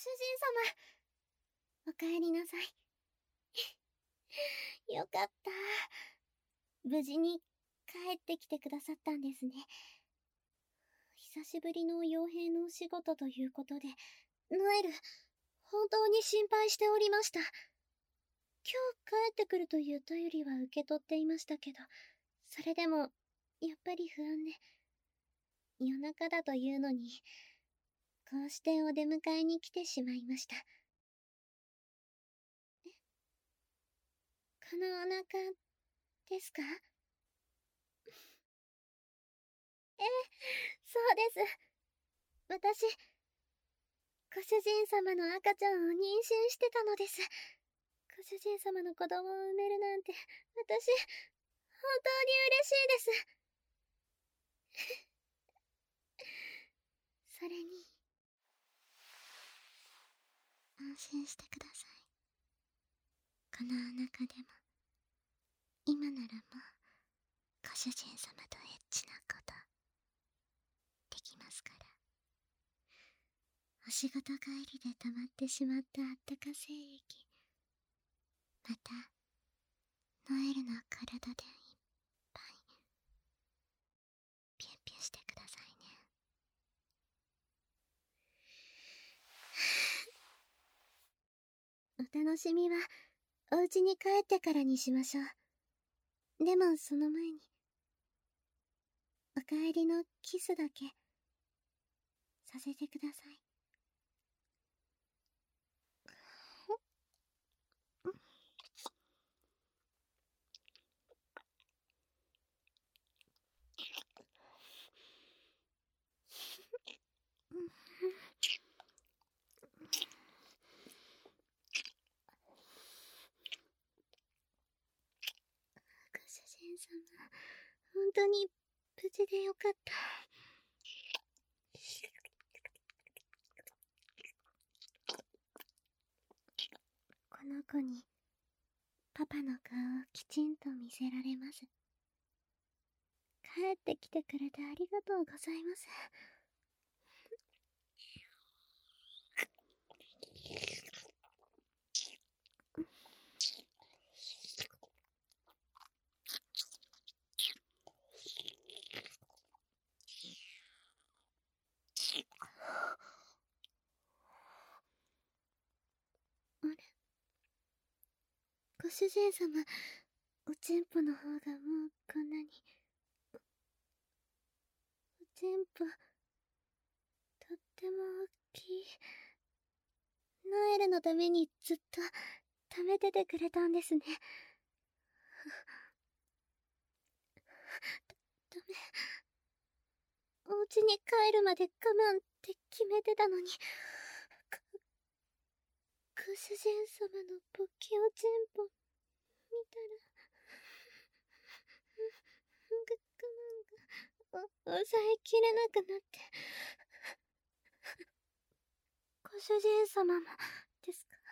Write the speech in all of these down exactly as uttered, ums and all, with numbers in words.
おかえりなさい。よかった。無事に帰ってきてくださったんですね。久しぶりの傭兵のお仕事ということで、ノエル、本当に心配しておりました。今日帰ってくるという便りは受け取っていましたけど、それでも、やっぱり不安で、夜中だというのに、こうしてお出迎えに来てしまいました。え、このお腹、ですか？ええ、そうです。私、ご主人様の赤ちゃんを妊娠してたのです。ご主人様の子供を産めるなんて、私、本当に嬉しいです。それに、安心してください。このお腹でも、今ならもう、ご主人様とエッチなこと、できますから。お仕事帰りで溜まってしまったあったか精液、また、ノエルの体でいっぱい、ピュンピュンしてくださいね。お楽しみは、お家に帰ってからにしましょう。でもその前に、お帰りのキスだけ、させてください。ご主人様、本当に無事でよかった。この子にパパの顔をきちんと見せられます。帰ってきてくれてありがとうございます。あれ、ご主人様、おちんぽの方がもうこんなに。おちんぽ、とっても大きい。ノエルのためにずっと貯めててくれたんですね。ダメ。お家に帰るまで我慢って決めてたのに。ご主人様の勃起おちんぽ、見たら、我慢が、お、抑えきれなくなって。ご主人様も、ですか？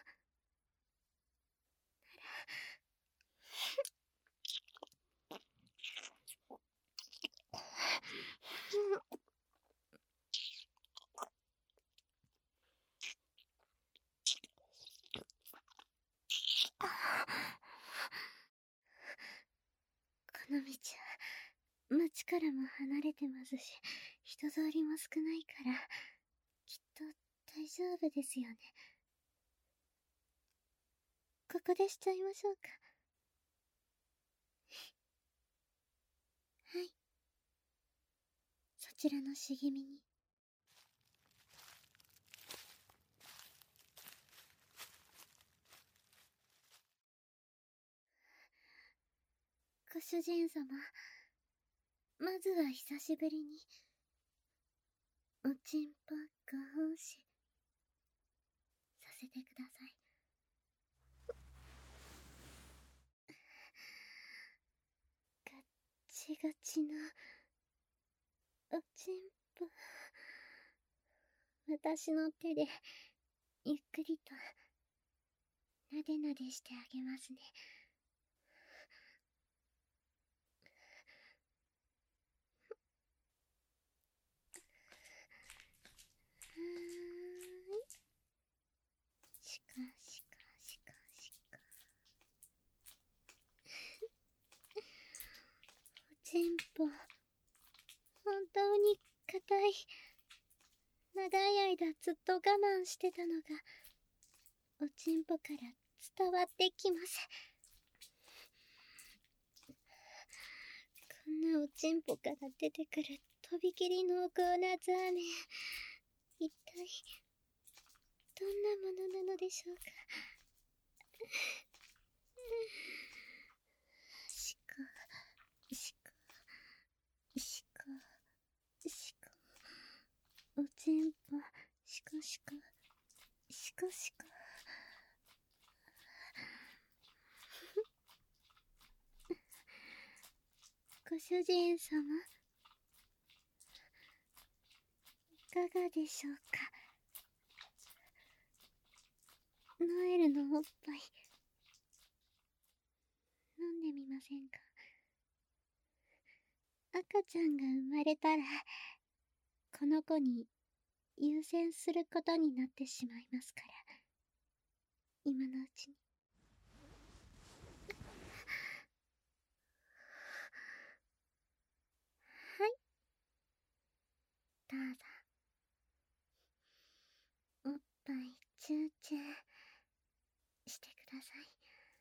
この道は町からも離れてますし、人通りも少ないから、きっと大丈夫ですよね。ここでしちゃいましょうか。はい。そちらの茂みに。ご主人様、まずは久しぶりに、おちんぽご奉仕、させてください。ガッチガチの、おちんぽ、私の手で、ゆっくりと、なでなでしてあげますね。はーい。 当に硬い。長い間ずっと我慢してたのが、おちんぽから伝わってきます。こんなおちんぽから出てくるとびきり濃厚なザーメン。一体、どんなものなのでしょうか。しこ、しこ、しこ、しこ。おちんぽ、しこしこ、しこしこ。ご主人様、いかがでしょうか。ノエルのおっぱい、飲んでみませんか。赤ちゃんが生まれたら、この子に優先することになってしまいますから、今のうちに。はい、どうぞ。おっぱいチューチューしてください。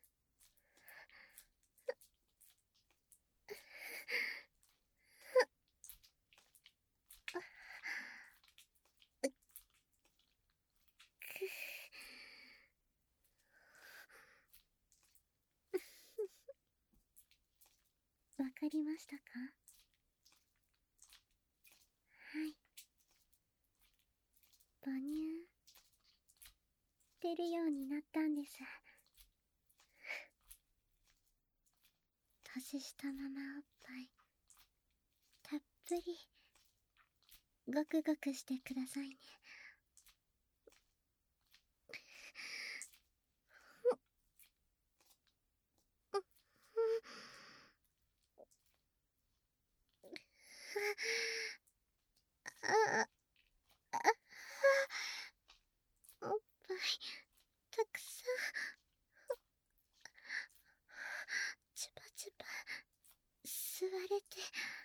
わかりましたか。はい。母乳出るようになったんです。年下ママおっぱいたっぷりごくごくしてくださいね。ああ、おっぱいたくさんチュパチュパ吸われて、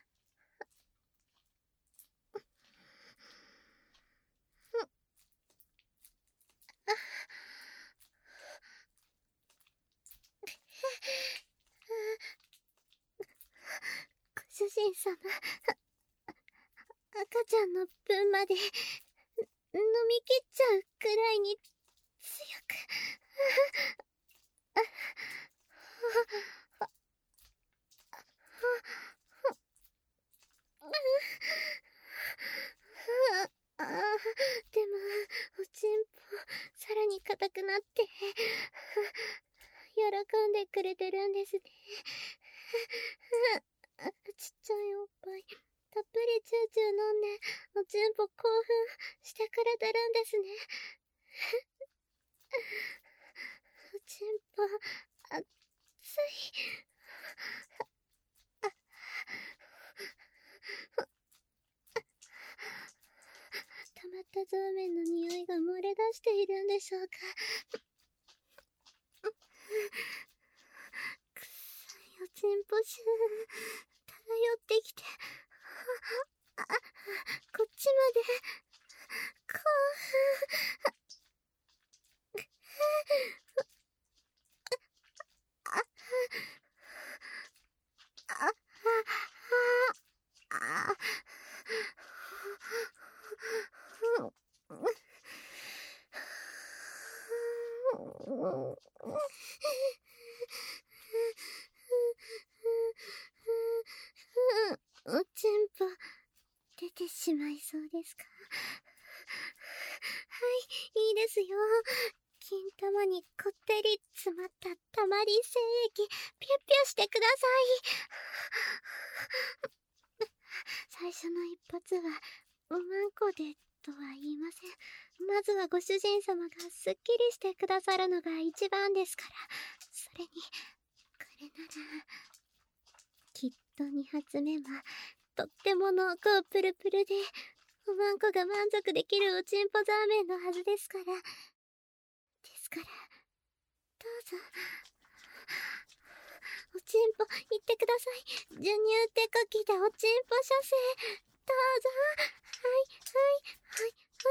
ご主人様、赤ちゃんの分まで飲み切っちゃうくらいに強く。ああ、でも、おちんぽ、さらに硬くなって、喜んでくれてるんですね。ちっちゃいおっぱい、たっぷりチューチュー飲んで、おちんぽ興奮してくれてるんですね。おちんぽ、熱い。溜まったザーメンの匂いが漏れ出しているんでしょうか。くっさいおちんぽ臭漂ってきて、あ、こっちまで興奮。あ、あ、あ、あ、おちんぽ出てしまいそうですか。はい、いいですよ。金玉にこってり詰まったたまり精液、ピュッピュしてください。最初の一発は、おまんこでとは言いません。まずはご主人様がすっきりしてくださるのが一番ですから。それに、これなら、きっと二発目は、とっても濃厚プルプルで、おまんこが満足できるおちんぽザーメンのはずですから。ですから、どうぞ。おちんぽ、言ってください。授乳って書きでおちんぽ射精。 どうぞ。はい、はい、はい、はい、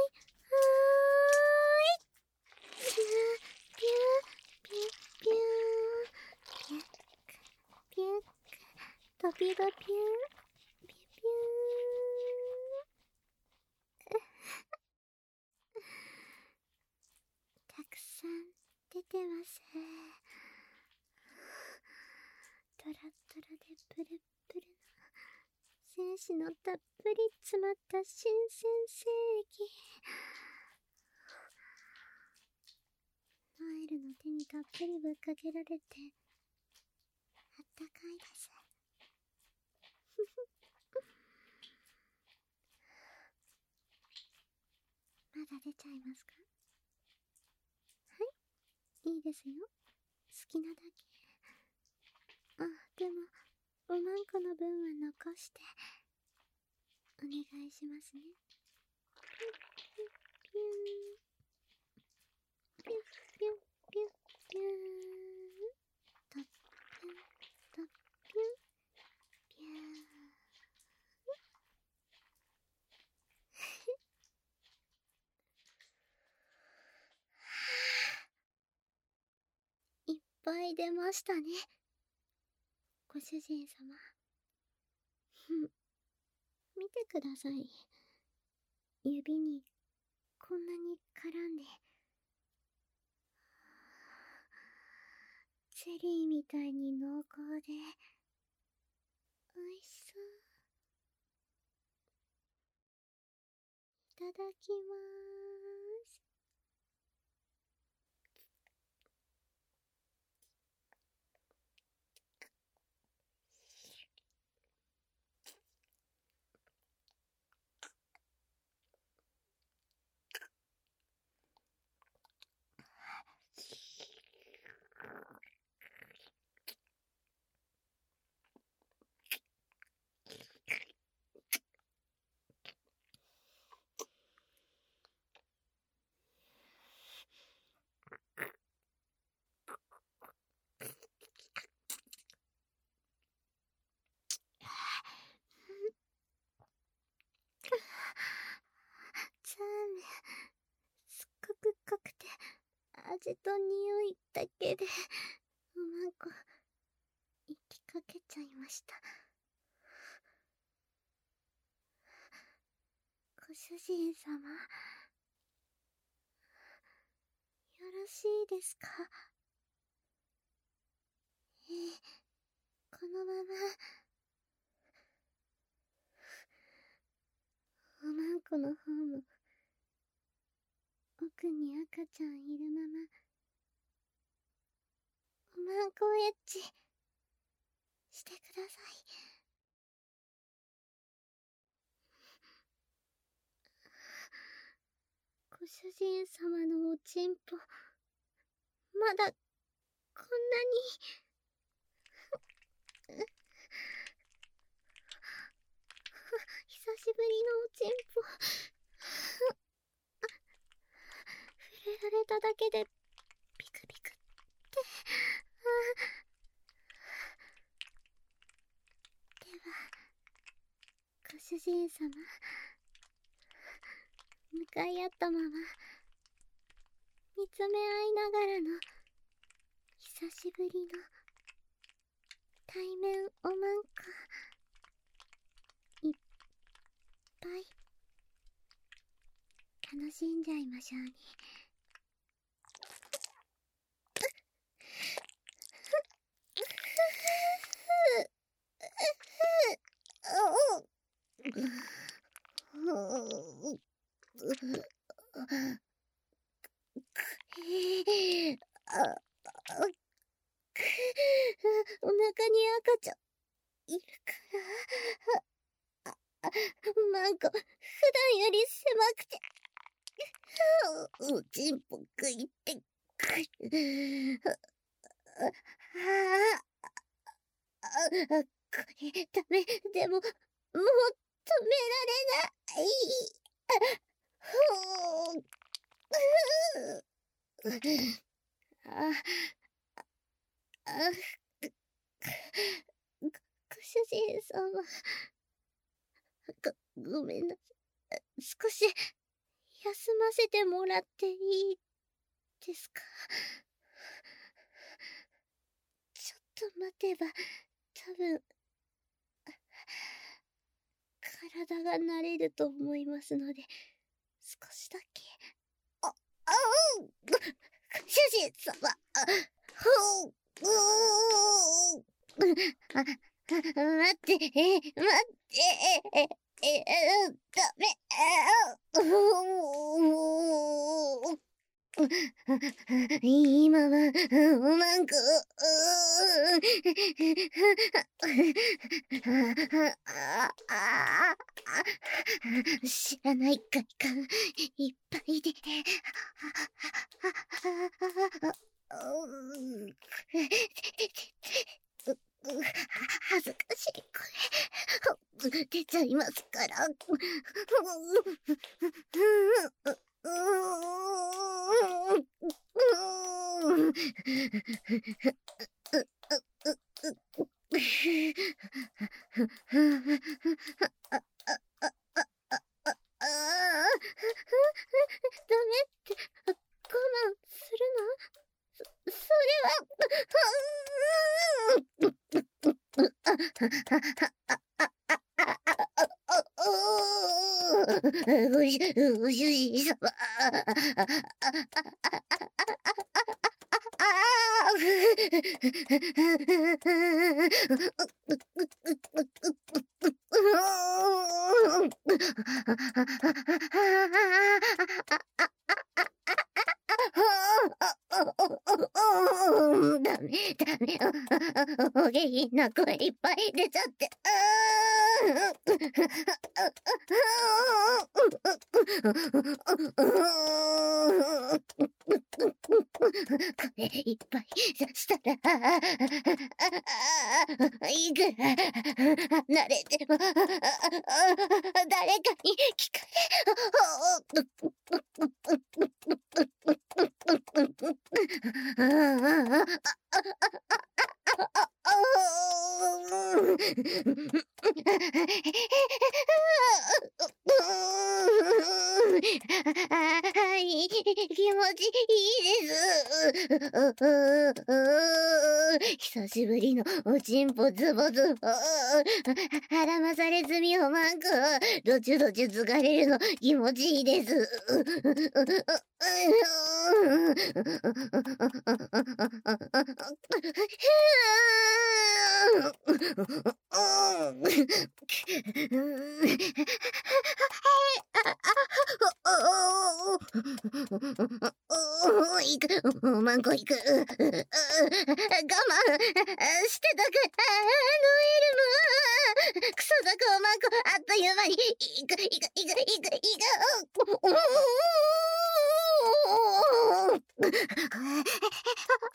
はーい。ピュー、ピュー、ピュー、ピュー、ピュッ、ピュッ、飛びばピュー、ピュー、ピュー。たくさん出てます。トラトラでプルプルの精子のたっぷり詰まった新鮮精液。ノエルの手にたっぷりぶっかけられてあったかいです。まだ出ちゃいますか？はい、いいですよ。好きなだけ。あ、でもおまんこの分は残してお願いしますね。ピュッピュッピュー、ピュッピュッピュッピュー、とっピュンとっピュンピュー。いっぱい出ましたね、ご主人様。ふん、見てください。指にこんなに絡んで、ゼリーみたいに濃厚でおいしそう。いただきまーす。チャーム、すっごく濃くて味と匂いだけでおまんこ息かけちゃいました。ご主人様、よろしいですか？ええ、このままおまんこの方も奥に赤ちゃんいるままおまんこエッチしてください。ご主人様のおちんぽ、まだこんなに久しぶりのおちんぽ触れられただけでピクピクって。ではご主人様、向かい合ったまま見つめ合いながらの久しぶりの対面おまんこ、いっぱい楽しんじゃいましょうね。お腹に赤ちゃんいるから、マンコ普段より狭くておちんぽ食いってああ、これダメ。でももう止められない。ほうああ、ご主人様、 ご、ごめんなさい。少し、休ませてもらっていいですか？ちょっと待てば、多分、体が慣れると思いますので、少しだけ。あ、あう主人様、ほう、うーあ、待って、え、待って、え、え、ダメ、う今は、おまんこ、知らない快感いっぱいで、恥ずかしい声出ちゃいますから。ダメって、我慢するの？そ、それは、ご主、ご主人様。ダメ、ダメ、お下品な声いっぱい出ちゃって。声いっぱいさしたら、いくら慣れても、誰かに聞かはい、気持ちいいです。久しぶりのおちんぽズボズボ。腹まされ済みおまんこ。どちゅどちゅつかれるの気持ちいいです。いく、おまんこいく。我慢してたか、ノエルも。クソだくおまんこ、あっという間に、いく、いく、いく、いく、いく、いく。あ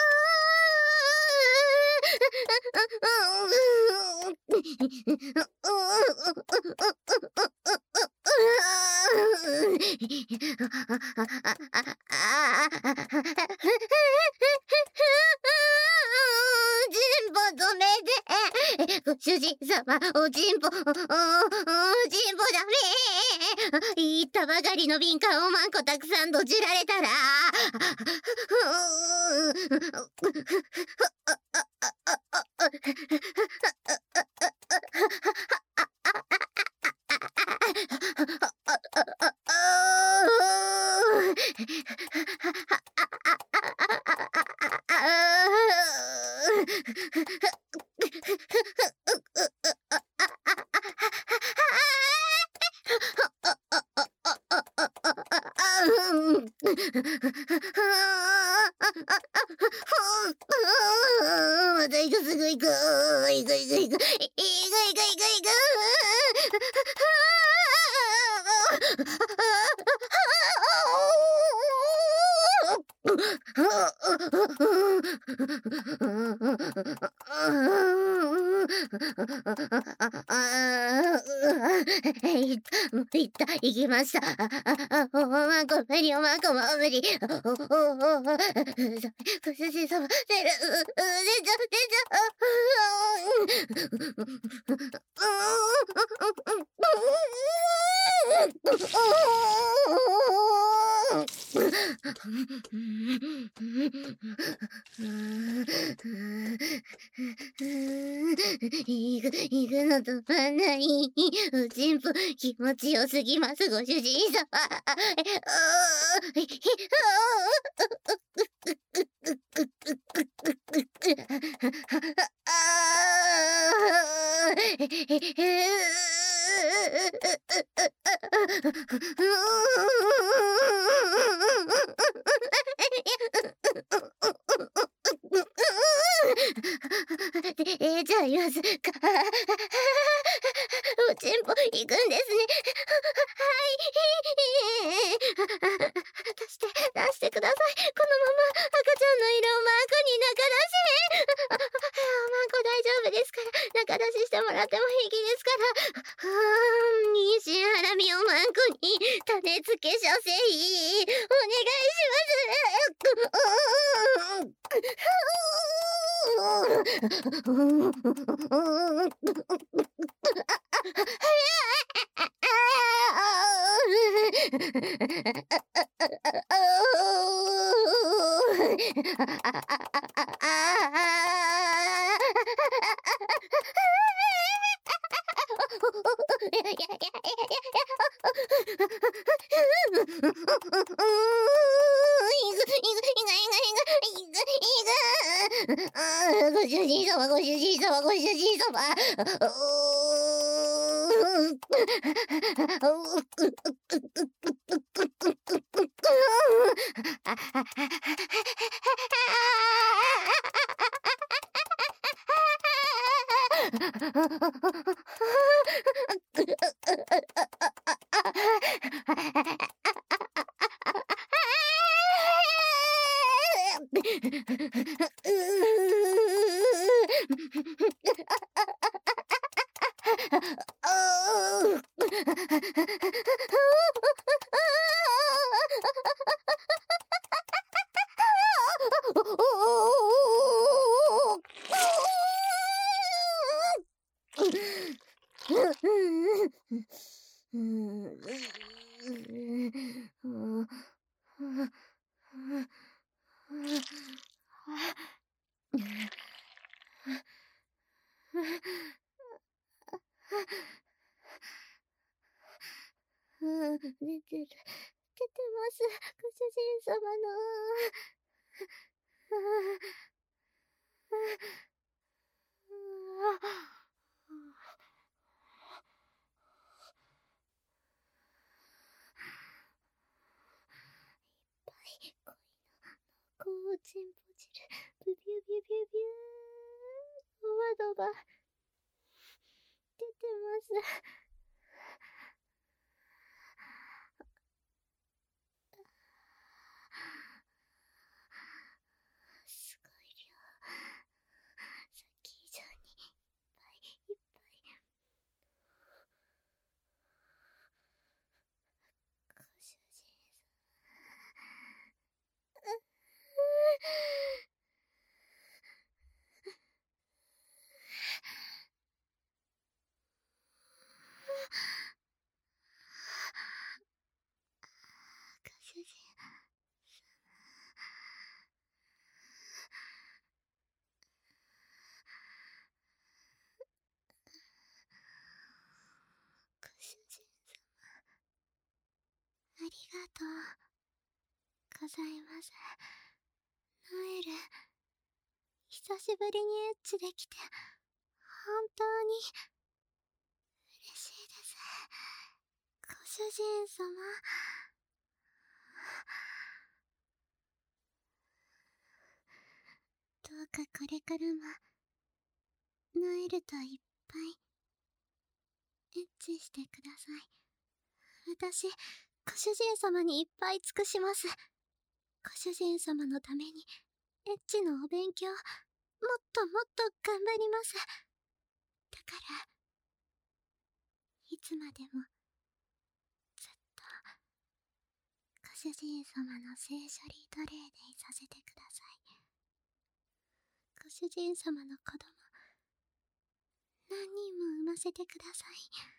ご主人様、おちんぽ、お、お、おちんぽダメ。言ったばかりの敏感おまんこたくさんどちられたら。また行く、すぐ行く。行く、行く、行く。行く、行く、行く、行く。痛もういった、行きました。あ、あ、あ、おまんこ無理、おまんこも無理。お、お、お、お、ご主人様、出る、う、う、出ちゃ、出ちゃ、行く、行くの止まんない。おちんぽ、気持ちよすぎます、ご主人様。え、じゃあ、言わずか。おちんぽ、行くんですね。はい。出して、出してください。このまま、赤ちゃんの色をマークに中出し。あ、おまんこ大丈夫ですから、中出ししてもらっても平気ですから。あー、妊娠ハラミをマンコに、種付け射精、お願いします。ご主人様、ご主人様、ご主人様。出てる。出てます。ご主人様の。こうちんぽ汁、ブビュビュビュビュー、ドバドバ、出てます。すごい量。さっき以上にいっぱいいっぱい。ご主人様。ご主人様。ご主人様。ありがとうございます。ノエル、久しぶりにエッチできて、本当に嬉しいです。ご主人様。どうかこれからも、ノエルといっぱい、エッチしてください。私、ご主人様にいっぱい尽くします。ご主人様のために、エッチのお勉強、もっともっと頑張ります。だから、いつまでも、 主人様の聖書リートレイでいさせてください。ご主人様の子供、何人も産ませてください。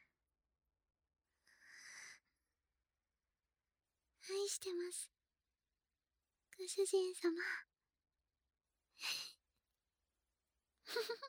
愛してます。ご主人様。